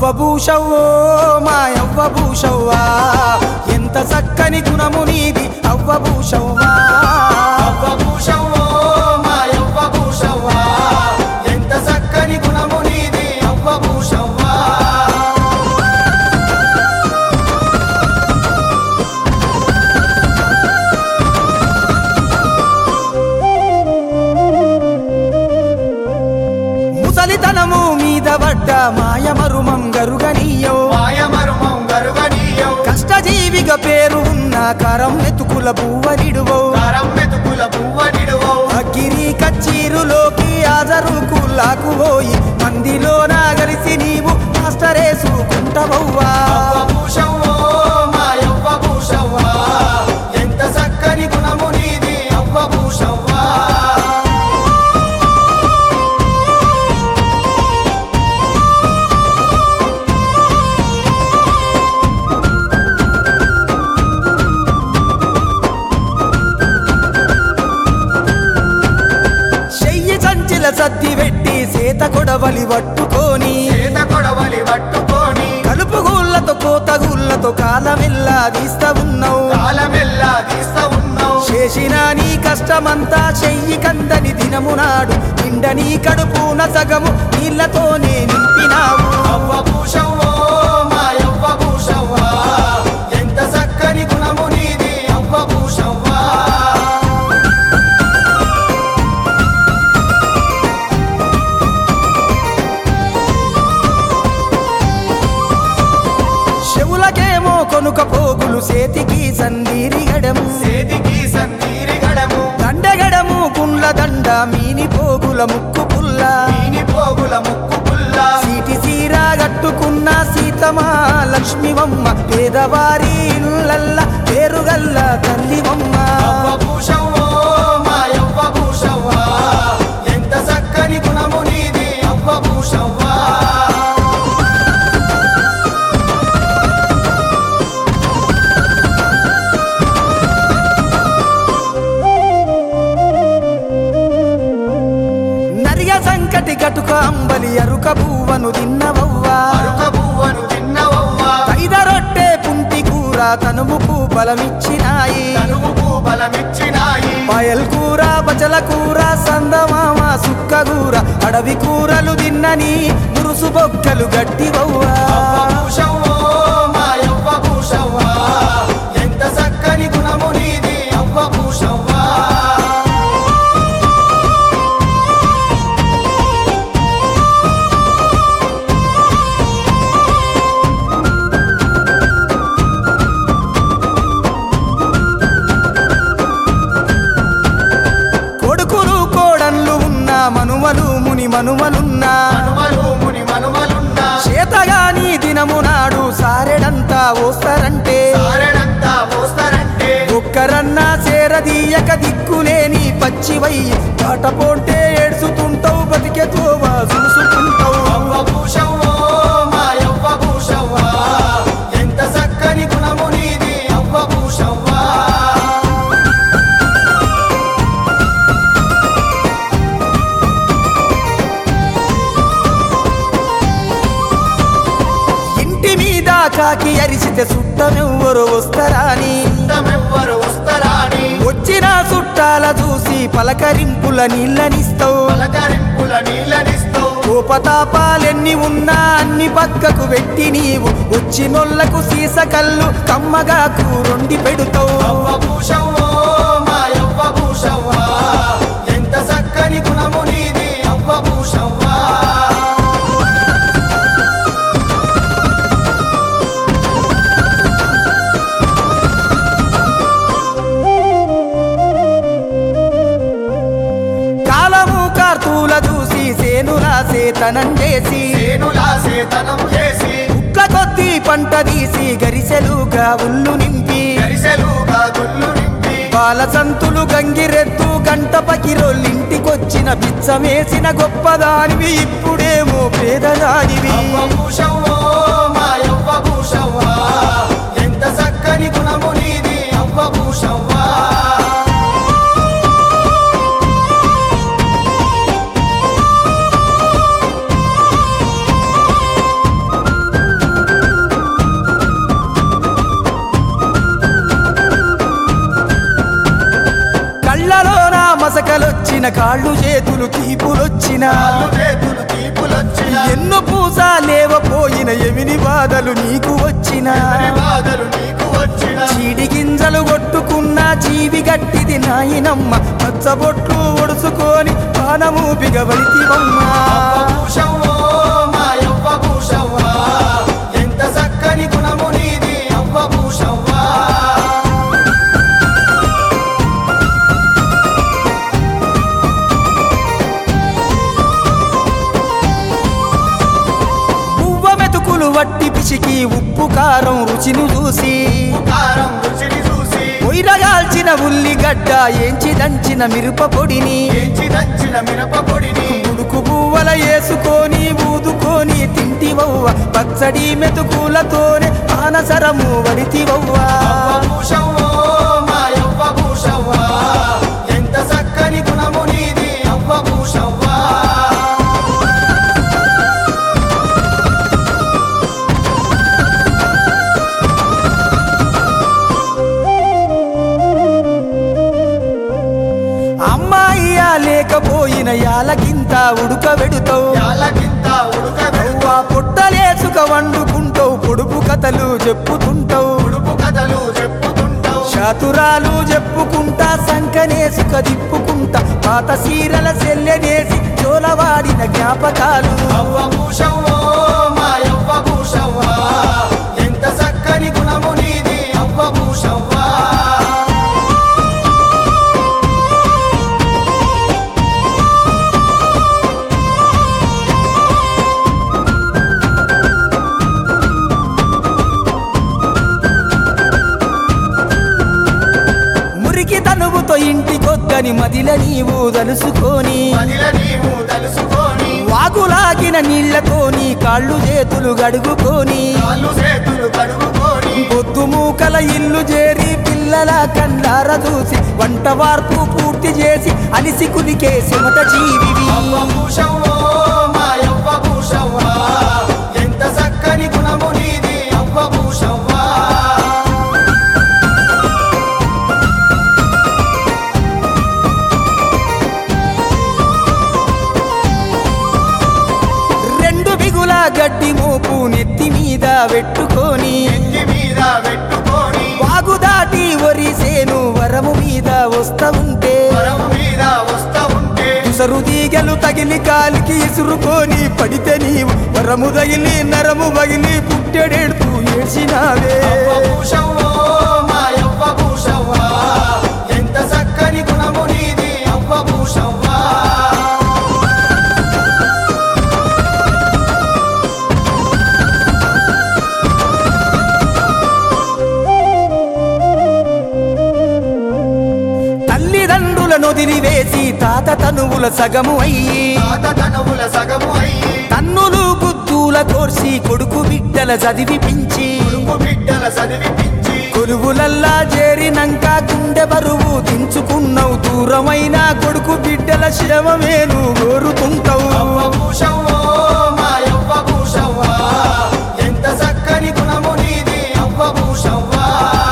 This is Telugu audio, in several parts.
భూషవ్వో మాయవ్వ భూషవ్వా ఎంత చక్కని గుణము నీది అవ్వ భూషవ్వా అవ్వ భూషవ్వో మాయవ్వ భూషవ్వా ఎంత చక్కని గుణము నీది అవ్వ భూషవ్వా ముసలితనము మీద పడ్డ మాయమరుమం గరుగనీయో కష్టజీవిగా పేరు ఉన్న కరం మెతుకుల బువ్వనిడువో అగ్గిరి కచ్చీరులోకి ఆజరుకు లాకుపోయి మందిలో నాగలిసి నీవు మాస్టరేసుకుంటవవ్వా ఎంత చక్కని గుణము నీది అవ్వ భూషవ్వా సత్తి వెట్టి సేత కొడవలి పట్టుకొని కలుపుగూళ్ళతో కోతగూళ్ళతో కాలమెల్లా తీస్తా ఉన్నావు చేసిన నీ కష్టమంతా చెయ్యి కందని దినము నాడు నిండ నీ కడుపున సగము నీళ్లతోనే నింపినావు అవ్వ భూషవ్వో మాయవ్వ భూషవ్వా ఎంత చక్కని గుణము నీది అవ్వ భూషవ్వా చెవులకేమో కొనుక పోగులు సేతికి సందీరిగడము దండగడము గుండ్ల దండ మీని పోగుల ముక్కు పుల్ల సీటి సీరా గట్టుకున్న సీతమా లక్ష్మివమ్మ పేదవారి ఇళ్ళల్ల పేరుగల్ల తల్లివమ్మ ఎంత చక్కని గుణము నీది అవ్వ భూషవ్వా సంకటి గటుక అంబలి అరుక పువ్వను తిన్నవవ్వా ఐద రొట్టె పుంటి కూర తనుముకు బలమిచ్చినాయి పాయల్ కూర బచల కూర సందమామ సుక్క కూర అడవి కూరలు తిన్నని మురుసు బొక్కలు గట్టివవ్వా ఎంత చక్కని గుణము నీది అవ్వ భూషవ్వా మనుమలు ముని మనుమలున్నా చేతగాని దినము నాడు సారెడంతా వస్తారంటే ఒక్కరన్నా చేరదీయక దిక్కులేని పచ్చివై పాటపోంటే ఏడ్చుతుంటావు బతికే తోవా చూసుకుంటావు అవ్వ భూషవ్వో మాయవ్వ భూషవ్వా ఎంత చక్కని గుణము నీది అవ్వ భూషవ్వా కాకి అరిసితే సుట్టమెవ్వరు వస్తారాని వచ్చిన చుట్టాల చూసి పలకరింపుల నీళ్ళనిస్తావు కోపతాపాలెన్ని ఉన్నా అన్ని పక్కకు పెట్టి నీవు వచ్చినోళ్లకు సీస కళ్ళు కమ్మగా కూరొండి పెడుతావు అవ్వ భూషవ్వో మాయవ్వ భూషవ్వా ఎంత చక్కని గుణము నీది అవ్వ భూషవ్వా చూసి సేనులా సేతనం చేసి ఉట్ల కొద్ది పంట తీసి గరిసెలుగా ఉల్లు నింపి పాల సంతులు గంగిరెద్దు గంట పకిరోళ్ళింటికొచ్చిన బిచ్చమేసిన గొప్పదానివి ఇప్పుడేమో పేదదానివి ఎంత చక్కని గుణము నీది అవ్వ భూషవ్వా వచ్చిన కాళ్ళు చేతులు తీపులొచ్చిన ఎన్నో పూస లేవపోయిన ఎమిని బాధలు నీకు వచ్చిన చీడి గింజలు కొట్టుకున్న జీవి గట్టిది నాయనమ్మ పచ్చబొట్లు ఒడుచుకొని పానము బిగవలితివమ్మా ఎంత చక్కని గుణము నీది అవ్వ భూషవ్వా వట్టి పిసికి ఉప్పు కారం రుచిని చూసి పొయ్యిరగాల్చిన ఉల్లిగడ్డ ఏంచి దంచిన మిరప పొడిని ఉడుకు పువ్వల వేసుకొని ఊదుకొని తింటివవ్వ పచ్చడి మెతుకులతోనే ఆనసరము వడితివవ్వా ఎంత చక్కని గుణము నీది అవ్వ భూషవ్వా లేకపోయిన యాలకింత ఉడకబెడుతావు పొట్టలేసుక వండుకుంటావు పొడుపు కథలు చెప్పుతుంటావు చాతురాలు చెప్పుకుంటా సంకనేసుక దిప్పుకుంటా పాత సీరల సెల్లెనేసి చోలవాడిన జ్ఞాపకాలు ఎంత చక్కని గుణము నీది అవ్వ భూషవ్వా ఇంటికొద్దని మదిల నీవు తలుసుకొని వాగులాగిన నీళ్లతోని కాళ్ళు చేతులు గడుగుకొని పొద్దు మూకల ఇల్లు చేరి పిల్లల కండార చూసి వంట వార్పు పూర్తి చేసి అలిసి కులికే చెమట జీవివి ఎంత చక్కని గుణము నీది అవ్వ భూషవ్వా గడ్డి మోపు నెత్తి మీద పెట్టుకొని వాగు దాటి వరిసేను వరము మీద వస్తవుంటే తుసరు తీగలు తగిలి కాలికి ఇసురుకొని పడితే నీవు వరము తగిలి నరము వగిలి పుట్టెడెడుతూ ఏడ్చినావే ఎంత చక్కని గుణము నీది అవ్వ భూషవ్వా నొదిలివేసి తాత తనువుల సగము అయ్యి తన్నులు గుద్దుల కోర్సి కొడుకు బిడ్డల చదివిపించి కొలువులల్లా చేరినంక గుండె బరువు దించుకున్నావు దూరమైన కొడుకు బిడ్డల శవమేను కోరుతుంటావు ఎంత చక్కని గుణము నీది అవ్వ భూషవ్వా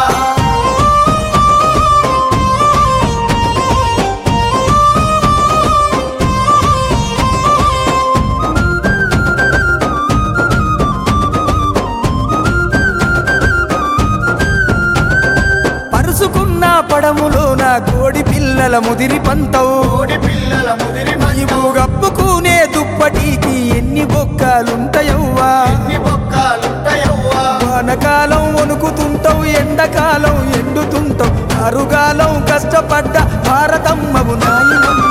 పడములోన కోడి పిల్లల ముదిరి పంతవు నీవు గప్పుకునే దుప్పటికి ఎన్ని బొక్కలుంటాయవ్వా వానకాలం వణుకుతుంటావు ఎండకాలం ఎండుతుంటావు అరుగాలం కష్టపడ్డ భారతమ్మవు నాయనమ్మ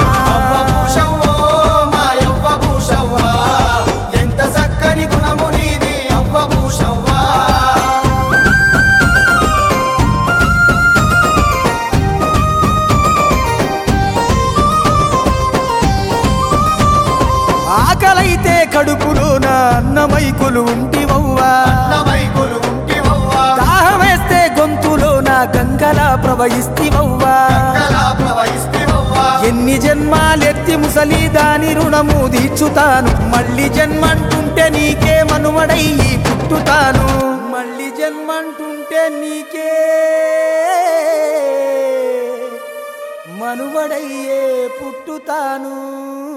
ఎంత చక్కని గుణము నీది అవ్వ భూషవ్వా ఆకలైతే కడుపులోన అన్నమైకులు ఉంటివవ్వా దాహమేస్తే గొంతులోన గంగలా ప్రవహిస్తివవ్వా ఎన్ని జన్మాలెత్తి ముసలి దాని రుణము తీర్చుతాను మళ్ళీ జన్మంటుంటే నీకే మనుమడయ్యి పుట్టుతాను మళ్ళీ జన్మంటుంటే నీకే మనువడయ్యే పుట్టుతాను